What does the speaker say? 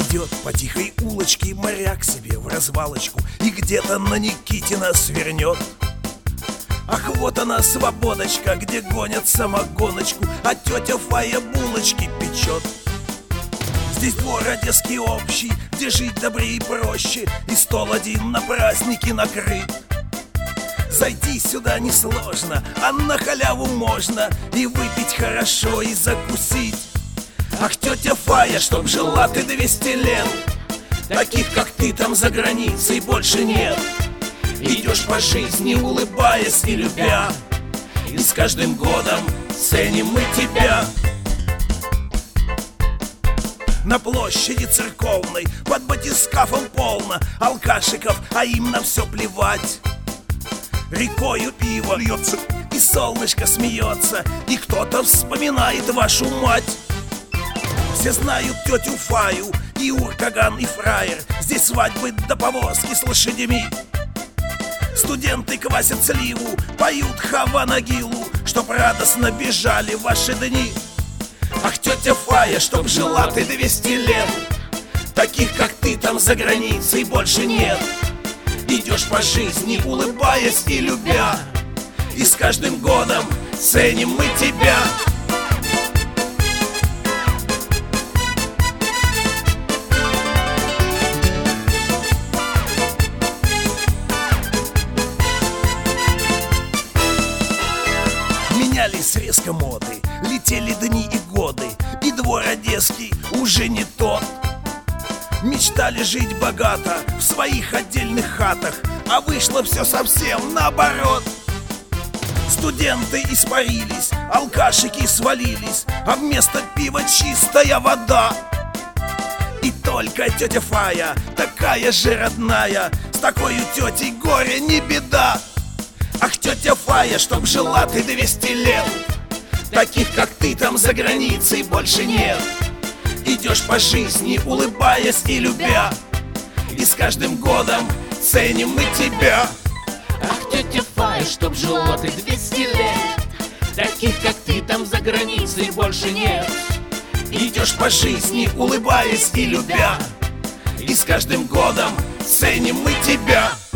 Идет по тихой улочке моряк себе в развалочку и где-то на Никитина свернет. Ах, вот она, свободочка, где гонят самогоночку, а тетя Фая булочки печет. Здесь двор одесский общий, где жить добрее и проще, и стол один на праздники накрыт. Зайти сюда несложно, а на халяву можно и выпить хорошо, и закусить. Ах, тетя Фая, чтоб жила ты 200 лет, таких, как ты, там за границей больше нет. Идешь по жизни, улыбаясь и любя, и с каждым годом ценим мы тебя. На площади церковной под батискафом полно алкашиков, а им на все плевать. Рекою пиво льется, и солнышко смеется, и кто-то вспоминает вашу мать. Все знают тетю Фаю, и уркаган, и фраер. Здесь свадьбы до повозки с лошадями. Студенты квасят сливу, поют Хава-Нагилу, чтоб радостно бежали ваши дни. Ах, тетя Фая, чтоб жила ты 200 лет, таких, как ты, там за границей больше нет. Идешь по жизни, улыбаясь и любя, и с каждым годом ценим мы тебя. Менялись резко моды, летели дни и годы, и двор одесский уже не тот. Мечтали жить богато в своих отдельных хатах, а вышло все совсем наоборот. Студенты испарились, алкашики свалились, а вместо пива чистая вода. И только тетя Фая, такая же родная, с такой тетей горе не беда. Ах, тетя Фая, чтоб жила ты 200 лет, таких, как ты, там за границей больше нет. Идешь по жизни, улыбаясь и любя, и с каждым годом ценим мы тебя. Ах, тетя Фая, чтоб жила ты 200 лет, таких, как ты, там за границей больше нет. Идешь по жизни, улыбаясь и любя, и с каждым годом ценим мы тебя.